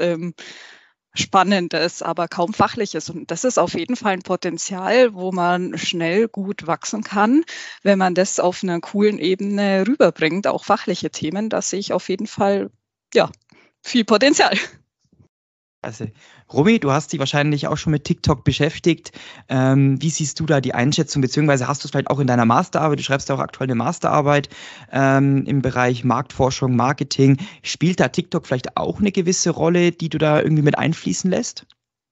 S3: Spannendes, aber kaum Fachliches. Und das ist auf jeden Fall ein Potenzial, wo man schnell gut wachsen kann, wenn man das auf einer coolen Ebene rüberbringt, auch fachliche Themen. Da sehe ich auf jeden Fall viel Potenzial.
S2: Also, Romy, du hast dich wahrscheinlich auch schon mit TikTok beschäftigt. Wie siehst du da die Einschätzung, beziehungsweise hast du es vielleicht auch in deiner Masterarbeit, du schreibst ja auch aktuell eine Masterarbeit im Bereich Marktforschung, Marketing. Spielt da TikTok vielleicht auch eine gewisse Rolle, die du da irgendwie mit einfließen lässt?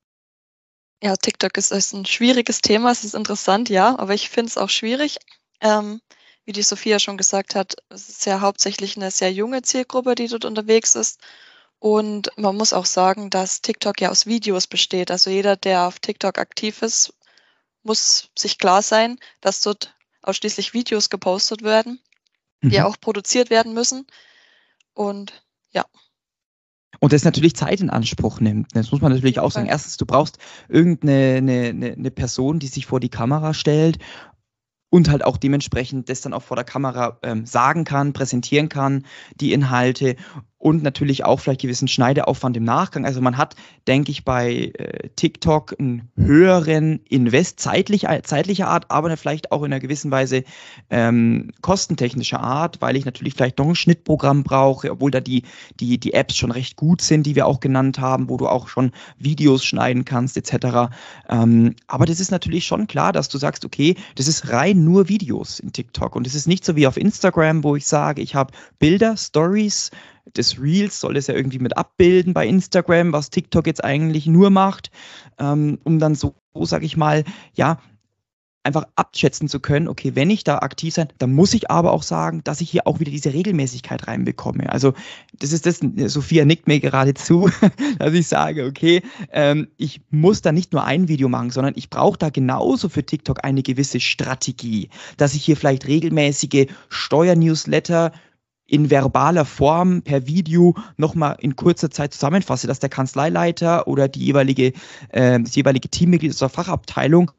S5: Ja, TikTok ist ein schwieriges Thema, es ist interessant, ja, aber ich finde es auch schwierig. Wie die Sophia schon gesagt hat, es ist ja hauptsächlich eine sehr junge Zielgruppe, die dort unterwegs ist. Und man muss auch sagen, dass TikTok ja aus Videos besteht. Also jeder, der auf TikTok aktiv ist, muss sich klar sein, dass dort ausschließlich Videos gepostet werden, die auch produziert werden müssen. Und ja.
S2: Und das natürlich Zeit in Anspruch nimmt. Das muss man natürlich auch sagen. Erstens, du brauchst irgendeine Person, die sich vor die Kamera stellt und halt auch dementsprechend das dann auch vor der Kamera sagen kann, präsentieren kann, die Inhalte und natürlich auch vielleicht gewissen Schneideaufwand im Nachgang. Also man hat, denke ich, bei TikTok einen höheren Invest zeitlicher Art, aber vielleicht auch in einer gewissen Weise kostentechnischer Art, weil ich natürlich vielleicht noch ein Schnittprogramm brauche, obwohl da die Apps schon recht gut sind, die wir auch genannt haben, wo du auch schon Videos schneiden kannst etc. Aber das ist natürlich schon klar, dass du sagst, okay, das ist rein nur Videos in TikTok und es ist nicht so wie auf Instagram, wo ich sage, ich habe Bilder, Stories, das Reels soll es ja irgendwie mit abbilden bei Instagram, was TikTok jetzt eigentlich nur macht, um dann so, sage ich mal, ja, einfach abschätzen zu können, okay, wenn ich da aktiv sein, dann muss ich aber auch sagen, dass ich hier auch wieder diese Regelmäßigkeit reinbekomme. Also das ist das, Sophia nickt mir gerade zu, dass ich sage, okay, ich muss da nicht nur ein Video machen, sondern ich brauche da genauso für TikTok eine gewisse Strategie, dass ich hier vielleicht regelmäßige Steuernewsletter in verbaler Form per Video nochmal in kurzer Zeit zusammenfasse, dass der Kanzleileiter oder das jeweilige Teammitglied der Fachabteilung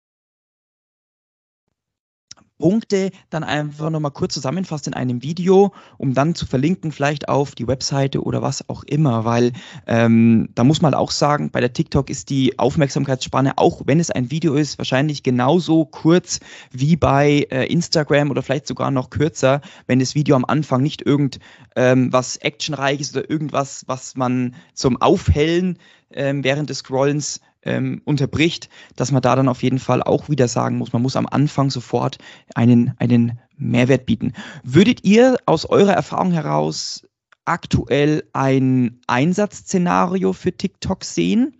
S2: Punkte dann einfach nochmal kurz zusammenfasst in einem Video, um dann zu verlinken, vielleicht auf die Webseite oder was auch immer, weil da muss man auch sagen, bei der TikTok ist die Aufmerksamkeitsspanne, auch wenn es ein Video ist, wahrscheinlich genauso kurz wie bei Instagram oder vielleicht sogar noch kürzer, wenn das Video am Anfang nicht was Actionreiches oder irgendwas, was man zum Aufhellen während des Scrollens unterbricht, dass man da dann auf jeden Fall auch wieder sagen muss, man muss am Anfang sofort einen Mehrwert bieten. Würdet ihr aus eurer Erfahrung heraus aktuell ein Einsatzszenario für TikTok sehen?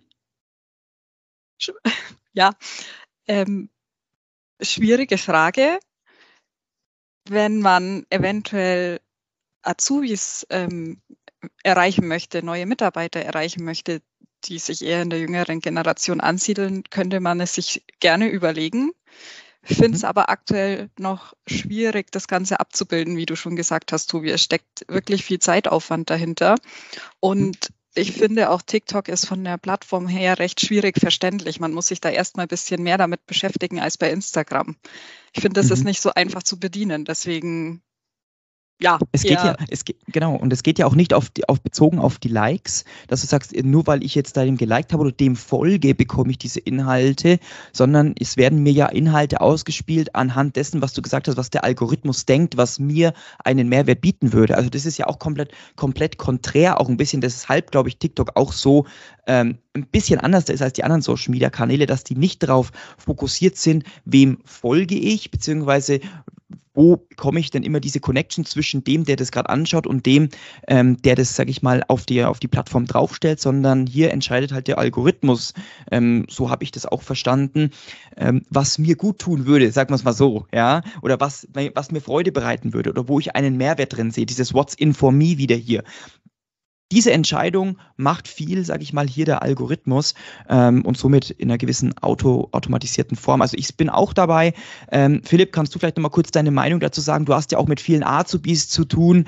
S3: Ja, schwierige Frage. Wenn man eventuell Azubis erreichen möchte, neue Mitarbeiter erreichen möchte, die sich eher in der jüngeren Generation ansiedeln, könnte man es sich gerne überlegen. Ich finde es aber aktuell noch schwierig, das Ganze abzubilden, wie du schon gesagt hast, Tobi. Es steckt wirklich viel Zeitaufwand dahinter. Und ich finde auch TikTok ist von der Plattform her recht schwierig verständlich. Man muss sich da erstmal ein bisschen mehr damit beschäftigen als bei Instagram. Ich finde, das ist nicht so einfach zu bedienen. Deswegen
S2: Genau, und es geht ja auch nicht bezogen auf die Likes, dass du sagst, nur weil ich jetzt da dem geliked habe oder dem folge, bekomme ich diese Inhalte, sondern es werden mir ja Inhalte ausgespielt anhand dessen, was du gesagt hast, was der Algorithmus denkt, was mir einen Mehrwert bieten würde. Also das ist ja auch komplett konträr, auch ein bisschen, deshalb glaube ich TikTok auch so ein bisschen anders ist als die anderen Social-Media-Kanäle, dass die nicht darauf fokussiert sind, wem folge ich, beziehungsweise wo bekomme ich denn immer diese Connection zwischen dem, der das gerade anschaut und dem, der das, sage ich mal, auf die Plattform draufstellt, sondern hier entscheidet halt der Algorithmus, so habe ich das auch verstanden, was mir gut tun würde, sagen wir es mal so, ja, oder was mir Freude bereiten würde oder wo ich einen Mehrwert drin sehe, dieses What's in for me wieder hier. Diese Entscheidung macht viel, sage ich mal, hier der Algorithmus und somit in einer gewissen automatisierten Form. Also ich bin auch dabei. Philipp, kannst du vielleicht nochmal kurz deine Meinung dazu sagen? Du hast ja auch mit vielen Azubis zu tun.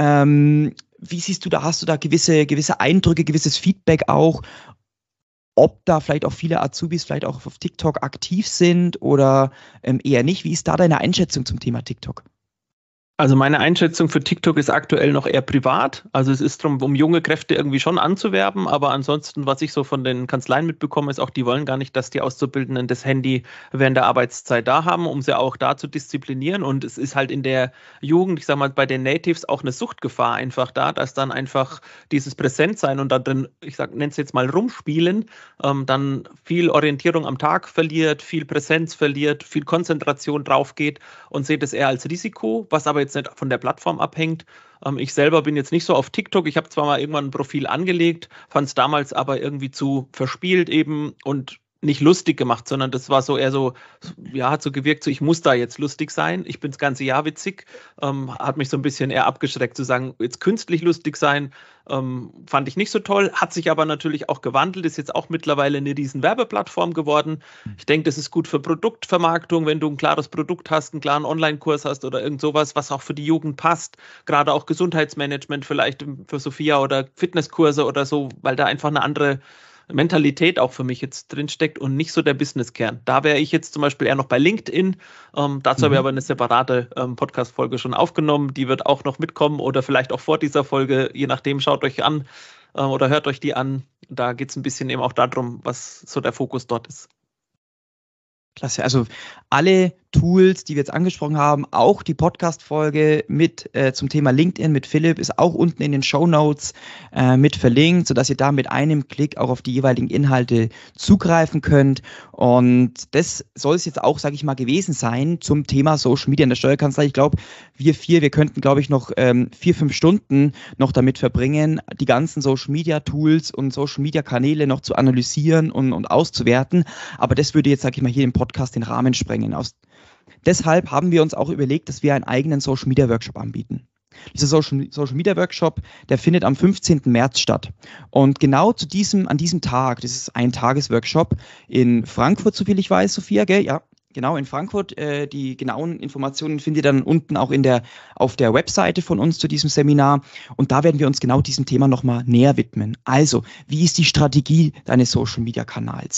S2: Wie siehst du da, hast du da gewisse Eindrücke, gewisses Feedback auch, ob da vielleicht auch viele Azubis vielleicht auch auf TikTok aktiv sind oder eher nicht? Wie ist da deine Einschätzung zum Thema TikTok?
S4: Also meine Einschätzung für TikTok ist aktuell noch eher privat. Also es ist darum, um junge Kräfte irgendwie schon anzuwerben, aber ansonsten, was ich so von den Kanzleien mitbekomme, ist auch, die wollen gar nicht, dass die Auszubildenden das Handy während der Arbeitszeit da haben, um sie auch da zu disziplinieren. Und es ist halt in der Jugend, ich sag mal, bei den Natives auch eine Suchtgefahr einfach da, dass dann einfach dieses Präsentsein und da drin, nenne es jetzt mal rumspielen, dann viel Orientierung am Tag verliert, viel Präsenz verliert, viel Konzentration drauf geht und seht es eher als Risiko, was aber jetzt nicht von der Plattform abhängt. Ich selber bin jetzt nicht so auf TikTok. Ich habe zwar mal irgendwann ein Profil angelegt, fand es damals aber irgendwie zu verspielt eben und nicht lustig gemacht, sondern das war so eher so, ja, hat so gewirkt, so ich muss da jetzt lustig sein. Ich bin das ganze Jahr witzig. Hat mich so ein bisschen eher abgeschreckt zu sagen, jetzt künstlich lustig sein, fand ich nicht so toll. Hat sich aber natürlich auch gewandelt, ist jetzt auch mittlerweile eine riesen Werbeplattform geworden. Ich denke, das ist gut für Produktvermarktung, wenn du ein klares Produkt hast, einen klaren Online-Kurs hast oder irgend sowas, was auch für die Jugend passt. Gerade auch Gesundheitsmanagement vielleicht für Sophia oder Fitnesskurse oder so, weil da einfach eine andere Mentalität auch für mich jetzt drinsteckt und nicht so der Businesskern. Da wäre ich jetzt zum Beispiel eher noch bei LinkedIn. Dazu habe ich aber eine separate Podcast-Folge schon aufgenommen. Die wird auch noch mitkommen oder vielleicht auch vor dieser Folge, je nachdem, schaut euch an oder hört euch die an. Da geht es ein bisschen eben auch darum, was so der Fokus dort ist.
S2: Klasse, also alle Tools, die wir jetzt angesprochen haben, auch die Podcast-Folge mit zum Thema LinkedIn mit Philipp ist auch unten in den Shownotes mit verlinkt, sodass ihr da mit einem Klick auch auf die jeweiligen Inhalte zugreifen könnt. Und das soll es jetzt auch, sage ich mal, gewesen sein zum Thema Social Media in der Steuerkanzlei. Ich glaube, wir könnten, glaube ich, noch 4-5 Stunden noch damit verbringen, die ganzen Social Media Tools und Social Media Kanäle noch zu analysieren und auszuwerten. Aber das würde jetzt, sage ich mal, hier im Podcast den Rahmen sprengen. Deshalb haben wir uns auch überlegt, dass wir einen eigenen Social Media Workshop anbieten. Dieser Social Media Workshop, der findet am 15. März statt. Und genau an diesem Tag, das ist ein Tagesworkshop in Frankfurt, soviel ich weiß, Sophia, gell? Ja. Genau, in Frankfurt. Die genauen Informationen findet ihr dann unten auch auf der Webseite von uns zu diesem Seminar. Und da werden wir uns genau diesem Thema nochmal näher widmen. Also, wie ist die Strategie deines Social-Media-Kanals?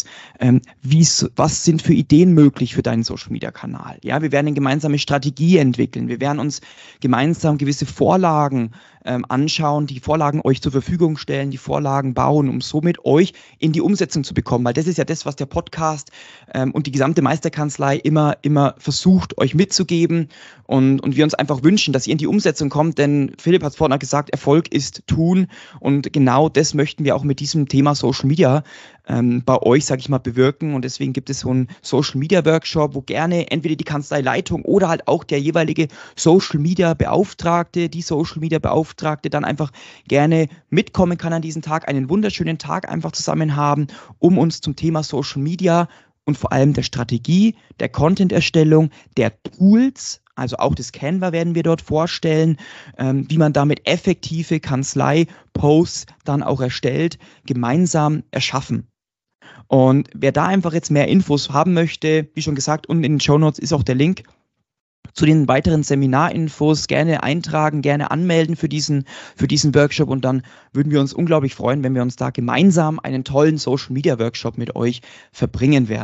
S2: Was sind für Ideen möglich für deinen Social-Media-Kanal? Ja, wir werden eine gemeinsame Strategie entwickeln. Wir werden uns gemeinsam gewisse Vorlagen anschauen, die Vorlagen euch zur Verfügung stellen, die Vorlagen bauen, um somit euch in die Umsetzung zu bekommen. Weil das ist ja das, was der Podcast und die gesamte Meisterkanzlei immer versucht, euch mitzugeben und wir uns einfach wünschen, dass ihr in die Umsetzung kommt, denn Philipp hat es vorhin gesagt, Erfolg ist tun und genau das möchten wir auch mit diesem Thema Social Media bei euch, sage ich mal, bewirken und deswegen gibt es so einen Social Media Workshop, wo gerne entweder die Kanzleileitung oder halt auch der jeweilige Social Media Beauftragte, die Social Media Beauftragte dann einfach gerne mitkommen kann an diesem Tag, einen wunderschönen Tag einfach zusammen haben, um uns zum Thema Social Media und vor allem der Strategie, der Content-Erstellung, der Tools, also auch das Canva werden wir dort vorstellen, wie man damit effektive Kanzlei-Posts dann auch erstellt, gemeinsam erschaffen. Und wer da einfach jetzt mehr Infos haben möchte, wie schon gesagt, unten in den Shownotes ist auch der Link zu den weiteren Seminarinfos, gerne eintragen, gerne anmelden für diesen Workshop und dann würden wir uns unglaublich freuen, wenn wir uns da gemeinsam einen tollen Social Media Workshop mit euch verbringen werden.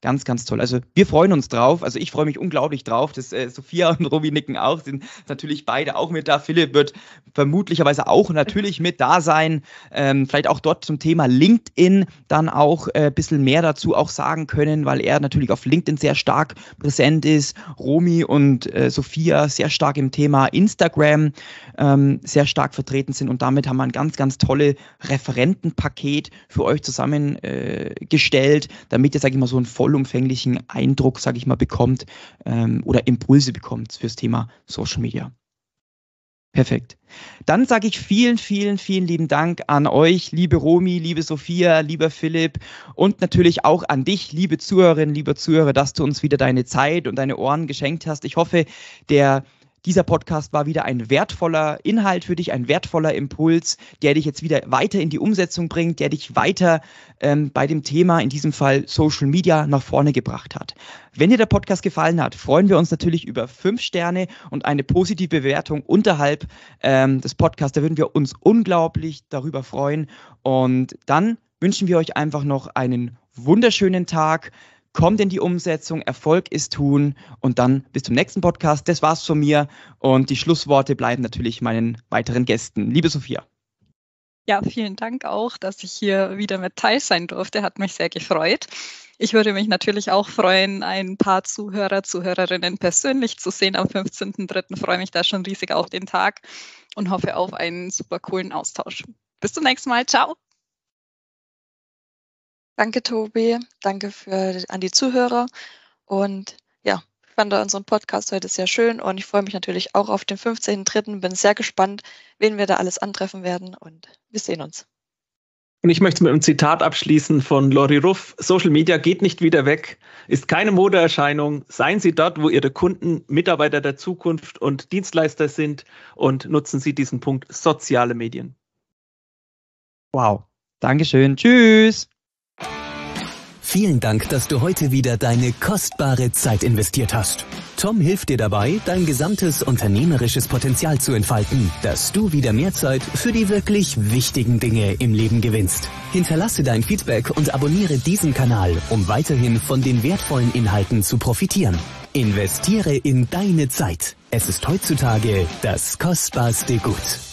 S2: Ganz, ganz toll. Also wir freuen uns drauf. Also ich freue mich unglaublich drauf. Das, Sophia und Romy nicken auch, sind natürlich beide auch mit da. Philipp wird vermutlicherweise auch natürlich mit da sein. Vielleicht auch dort zum Thema LinkedIn dann auch ein bisschen mehr dazu auch sagen können, weil er natürlich auf LinkedIn sehr stark präsent ist. Romy und Sophia sehr stark im Thema Instagram sehr stark vertreten sind und damit haben wir ein ganz, ganz tolles Referentenpaket für euch zusammengestellt, damit ihr, sage ich mal, so einen vollumfänglichen Eindruck, sage ich mal, bekommt oder Impulse bekommt fürs Thema Social Media. Perfekt. Dann sage ich vielen, vielen, vielen lieben Dank an euch, liebe Romy, liebe Sophia, lieber Philipp und natürlich auch an dich, liebe Zuhörerinnen, lieber Zuhörer, dass du uns wieder deine Zeit und deine Ohren geschenkt hast. Ich hoffe, dieser Podcast war wieder ein wertvoller Inhalt für dich, ein wertvoller Impuls, der dich jetzt wieder weiter in die Umsetzung bringt, der dich weiter bei dem Thema, in diesem Fall Social Media, nach vorne gebracht hat. Wenn dir der Podcast gefallen hat, freuen wir uns natürlich über 5 Sterne und eine positive Bewertung unterhalb des Podcasts. Da würden wir uns unglaublich darüber freuen. Und dann wünschen wir euch einfach noch einen wunderschönen Tag. Kommt in die Umsetzung, Erfolg ist tun und dann bis zum nächsten Podcast. Das war's von mir und die Schlussworte bleiben natürlich meinen weiteren Gästen. Liebe Sophia.
S3: Ja, vielen Dank auch, dass ich hier wieder mit teil sein durfte. Hat mich sehr gefreut. Ich würde mich natürlich auch freuen, ein paar Zuhörer, Zuhörerinnen persönlich zu sehen am 15.03. Freue mich da schon riesig auf den Tag und hoffe auf einen super coolen Austausch. Bis zum nächsten Mal. Ciao.
S5: Danke, Tobi. Danke an die Zuhörer. Und ja, ich fand unseren Podcast heute sehr schön und ich freue mich natürlich auch auf den 15.03. Bin sehr gespannt, wen wir da alles antreffen werden und wir sehen uns.
S4: Und ich möchte mit einem Zitat abschließen von Lori Ruff. Social Media geht nicht wieder weg, ist keine Modeerscheinung. Seien Sie dort, wo Ihre Kunden Mitarbeiter der Zukunft und Dienstleister sind und nutzen Sie diesen Punkt soziale Medien.
S2: Wow. Dankeschön. Tschüss.
S1: Vielen Dank, dass du heute wieder deine kostbare Zeit investiert hast. Tom hilft dir dabei, dein gesamtes unternehmerisches Potenzial zu entfalten, dass du wieder mehr Zeit für die wirklich wichtigen Dinge im Leben gewinnst. Hinterlasse dein Feedback und abonniere diesen Kanal, um weiterhin von den wertvollen Inhalten zu profitieren. Investiere in deine Zeit. Es ist heutzutage das kostbarste Gut.